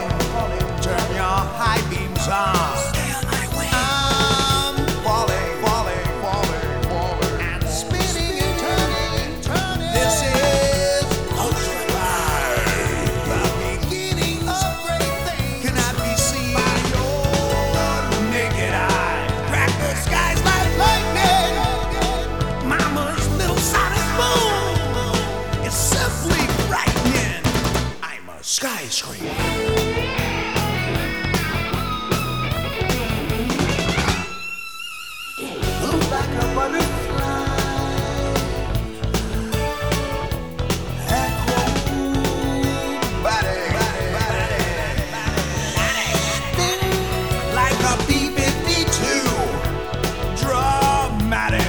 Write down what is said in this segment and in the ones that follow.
Turn your high beams on. Stay on my way. I'm falling, and spinning and turning. This is ultralight, the beginning of great things. Cannot be seen by your naked eye. Crack the skies like lightning. Mama's little sonic boom is simply frightening. I'm a skyscraper. Like a butterfly, spin like a B-52, dramatic,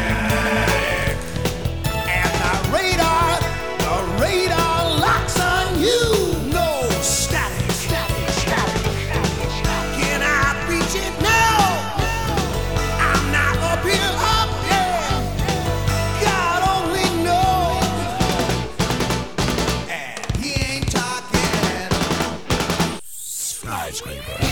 and the radar locks on you. No static. Can I reach it now? I'm not up here. God only knows, and he ain't talking skyscraper.